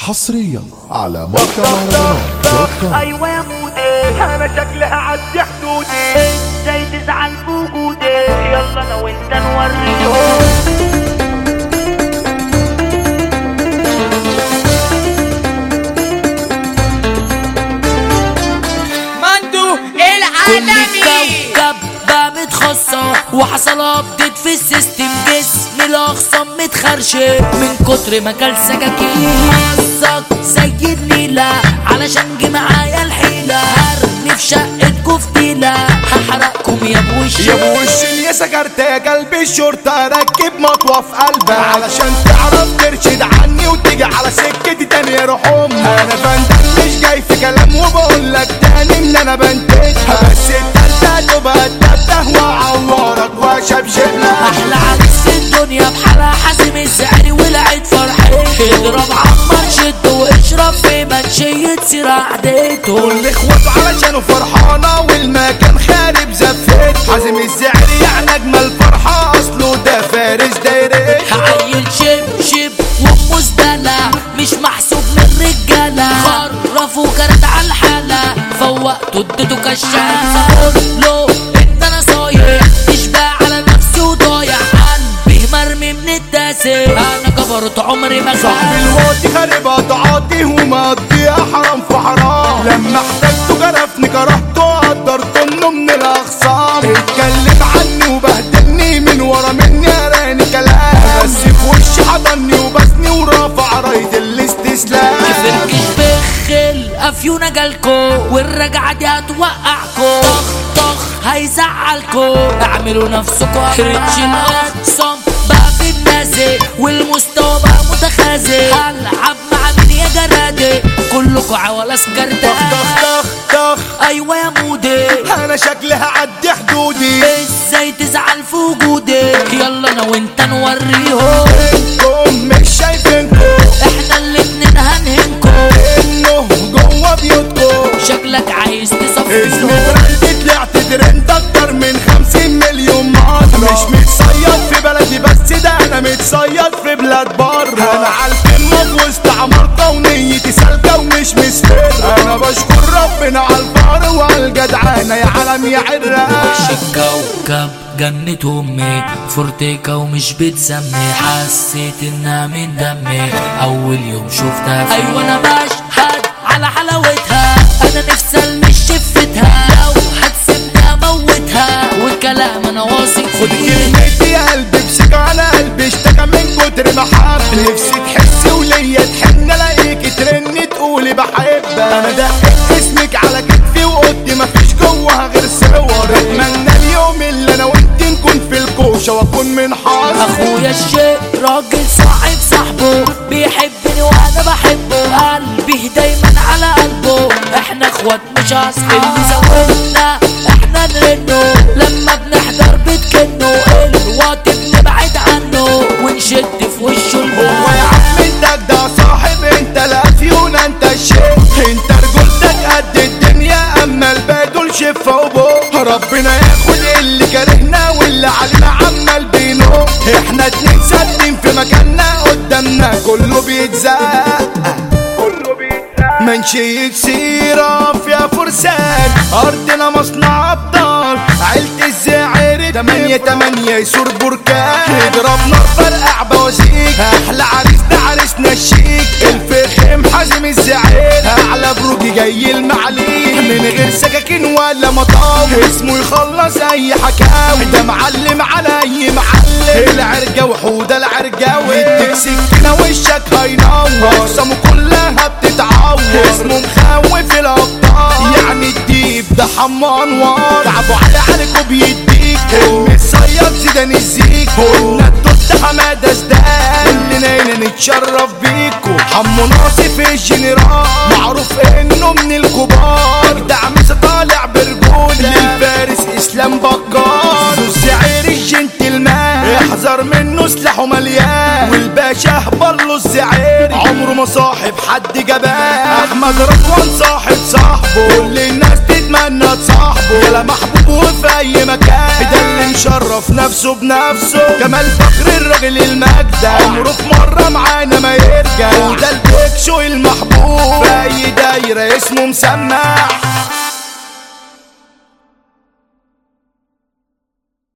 حصريا على موقع مهرجانات. ايوه يا مودي انا شكلي هعدي حدودي، ازاي تزعل في وجودي؟ يلا انا وانت نوريهم. كل الكوكب بقى متخصص وحصل ابديت في السيستم، جسمي الاخصام متخرشم من كتر ما كل سكاكين. حظك زي النيلة علشان جه معايا الحيلة، هرمي في شقتكوا فتيلة هحرقكم يا بوش يا بوش يا سكرت يا قلبي الشرطة، ركب مطوة في قلبك علشان تعرف ترشد عني وتيجي على سكتي تاني يا روح امك. انا بندل مش جاي في كلام وبقول لك تاني ان انا بنتجها، بس التالتة تبقى التالتة واعورك واشبشبلك. احلى عريس الدنيا بحالها حازم الزعري ولعت فرحته، اضرب عمر شد واشرب في منشية سيرة عديته. كل اخواته علشانه فرحانة والمكان خارب زفت، حازم الزعري يعني اجمل فرحة اصله ده فارس دايري. عيل شبشب ومزدلة مش محسوب من رجالة، خرفوا كانت على الحالة فوقته اديته كشافة. له ان انا صايع تشبع على نفسي وضايع، قلبي مرمي من التاسع انا كبرت عمري ما صاحب خاف. الوقت خاربها تعاطيه ومقضيها حرام في حرام، لما احتجته جرفني كرهته قدرت انه من الاخصام. اتكلم عني وبهدلني من ورا مني اراني كلام، بس في وشي حضني وبسني ورافع راية الاستسلام. فركش بخل افيونا جالكو والرجعة دي هتوقعكو، طخ طخ هيزعلكو اعملوا نفسكو ريتش الاقسام بقى في النازي والمستوى بقى متخاذي. هلعب مع مين يا جرادي كلكو عوالة سكرتة. طخ طخ طخ ايوه يا مودي انا شكلي هعدي حدودي، ازاي تزعل في وجودي؟ يلا انا وانت نوريهم. انتم مش شايفينكم احنا الاتنين هنهنكو انه جوه بيوتكم. شكلك عايز اسمي تصفيهم. براندي طلعت ترند اكتر من 50 مليون مرة، مش متصيد في بلدي بس ده انا متصيد في بلاد بره. انا عالقمة في وسط عمارة ونيتي سالكة ومش مسفرة، انا بشكر ربنا عالفقر وعالجدعانة يا عالم يا عراق. الكوكب جنة امي فورتيكا ومش بتسمي، حسيت انها من دمي اول يوم شفتها. ايوه انا بشهد على حلاوتها، انا نفسي المش شفتها لو هتسيبني اموتها، والكلام انا واثق خد فيه. كلمتي يا قلبي بسك على قلبي اشتكى من كتر محبة، نفسي تحسي وليا تحن الاقيكي ترني تقولي بحبك. انا دقيت اسمك على كتفي وقلت مفيش جواها غير صور، اتمنى اليوم اللي انا وانت نكون في الكوشة واكون من حظ. اخويا الشيء راجل صاحب صاحبه بيحبني وانا بحبه، قلبي دايما على قلبه، احنا اخوات مش اصحاب. اللي زودنا احنا نرنه لما بنحضر بتكنه، الوقت بنبعد عنه ونشد في وشه هو يا عم انت ده صاحب، انت الافيونة انت الشيء، انت رجولتك قد الدنيا اما الباقي دول شفة وبوه. ربنا ياخد اللي كرهنا واللي علينا عمال بينو، احنا اتنين ثابتين في مكاننا قدامنا كله بيتزق منشية سيرة فيها فرسان، أرضنا مصنع أبطال عيلة الزعير 8 يسور بركان، اضرب نار فرقع بوازيك، أحلى عريس ده عريسنا الشيك، الفخم حازم الزعير أعلى بروجي جاي المعليه، من غير سكاكين ولا مطاوي اسمه يخلص أي حكاوي، ده معلم على أي معلم، العرجة وحودة العرجاوي، يديك سكينة وشك هينور، أقسامه كلها بتتعور، اسمه مخوف الابطال يعني الديب ده حمو انوار، تعبوا عليكوا بيديك المصيد زيدان الزيك، قلنا الدود حماده زدان، كلنا هنا نتشرف بيكو. حمو ناصف الجنرال معروف انه من الكبار، اجدع مسا طالع برجوله للفارس اسلام بكار، الزعير الجنتلمان احذر منه سلاحه مليان، والباشا هبله الزعير عمره ما صاحب حد جبان، احمد رضوان صاحب صاحبه كل الناس تتمنى تصاحبه، يلا محبوب في اي مكان، ده اللي مشرف نفسه بنفسه. كمال فخر الراجل المجدة، عمره في مرة معانا ما يرجع، وده البيكشو المحبوب في اي دايرة اسمه مسمع.